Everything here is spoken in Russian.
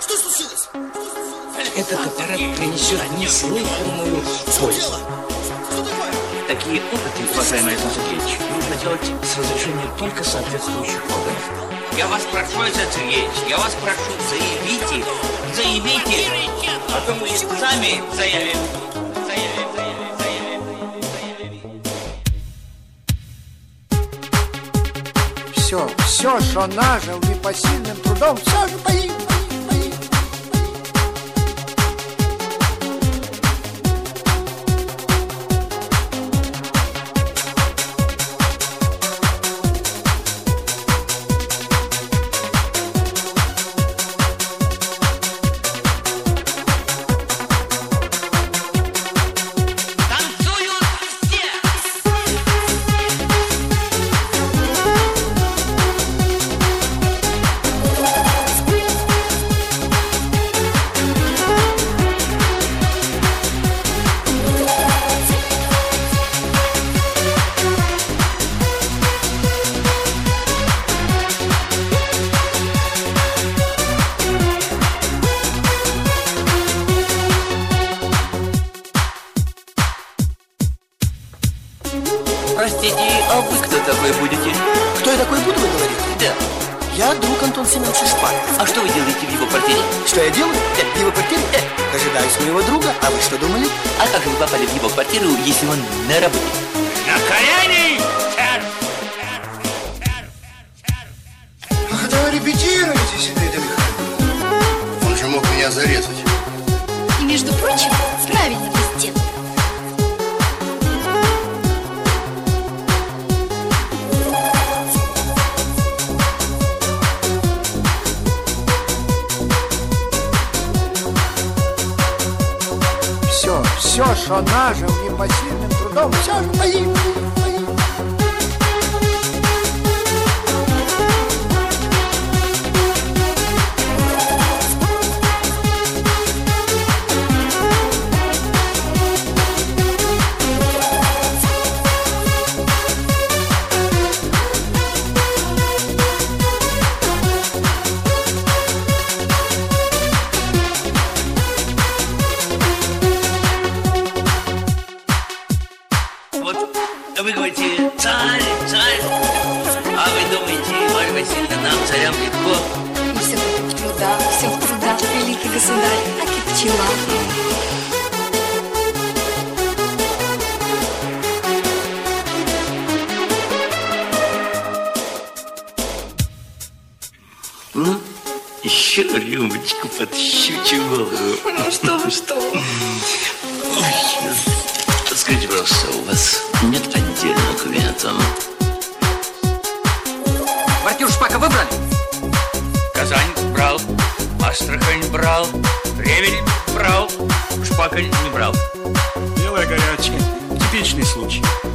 Что случилось? Этот аппарат принесет неслыханную пользу. Такие опыты, уважаемый Александр Сергеевич, нужно делать с разрешения только соответствующих органов. Я вас прошу, Александр Сергеевич, я вас прошу, заявите, а то мы сами заявим. Все, что нажил непосильным трудом, все же погиб. Простите, а вы кто такой будете? Кто я такой буду, вы говорите? Да. Я друг Антона Семеновича Шпака. А что вы делаете в его квартире? Что я делаю? В его квартире? Дожидаюсь моего друга, а вы что думали? А как вы попали в его квартиру, если он на работе? На колени! Ах, это вы репетируете, Зинаида Михайловна. Он же мог меня зарезать. И, между прочим, правильно вы сделали. Все, что нажил непосильным трудом, все же погиб. Вы говорите, царь, а вы думаете, Марья Васильевна, нам, царям, легко? И все в трудах, великий государь, так и пчела. Ну, еще рюмочку под щучью голову. Ну что вы. Скажите, пожалуйста, у вас нет отдельного кабинета? Квартиру Шпака выбрали? Казань брал, Астрахань брал, Ревель брал, Шпака не брал. Белая горячая. Типичный случай.